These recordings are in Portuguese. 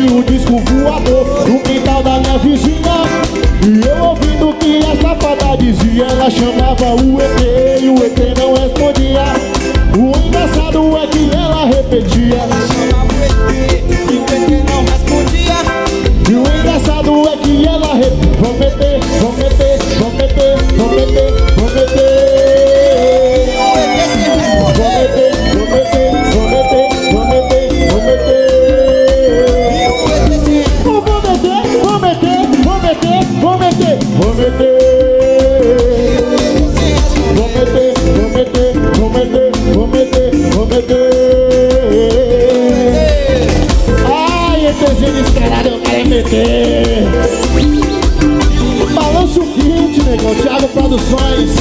caiu o disco voador no quintal da minha vizinha. E eu ouvindo que a safada dizia, ela chamava o ET e o ET não respondia. O engraçado é que ela repetia, Ela chamava o ET e o ET não respondia. e o engraçado é que ela repetia. Vão meter, vão meter, vão meter, vão meter, vão meter. O ET sem responder. Vão meter, vão meter, vão meter, vão meter. E o ET sem responder. Vou meter, vou meter, vou meter, vou meter, vou meter. Vou meter, vou meter, vou meter, vou meter, vou meter. Ai, ETzinho descarado, eu quero meter. Balança o kit, negão, Thiago Produções.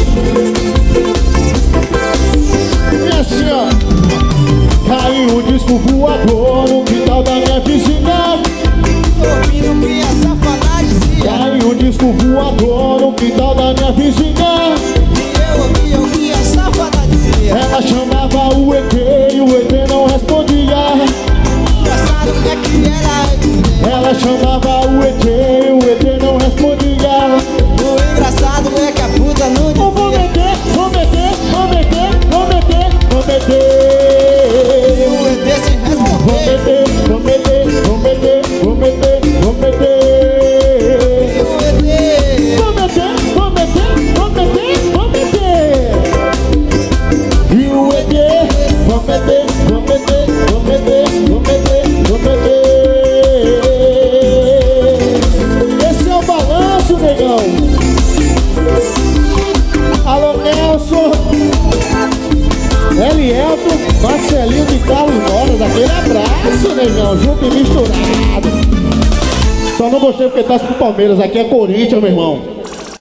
E assim, ó. Caiu o disco voador no quintal da minha vizinha. Ouvindo que a safada dizia. Caiu o disco voador no quintal da minha vizinha. E eu ouvi o que a safada dizia. Ela chamava o ET e o ET não respondia. Engraçado é que ela repetia. Ela chamava o ET e o ET não respondia. O engraçado é que a puta não Vou dizia. meter, vou meter, vou meter, vou meter, vou meter. E o ET sem Vou responder. meter, vou meter, vou meter, vou meter, vou meter. E o ET. Vou meter, vou meter, vou meter, vou meter. E o ET, vou meter, vou meter, vou meter, vou meter, vou meter. Esse é o balanço, negão. Alô, Nelson, Elielto, Marcelinho de Carlos Moras. Aquele abraço, negão, junto e misturado. Só não gostei porque torce pro Palmeiras, aqui é Corinthians, meu irmão.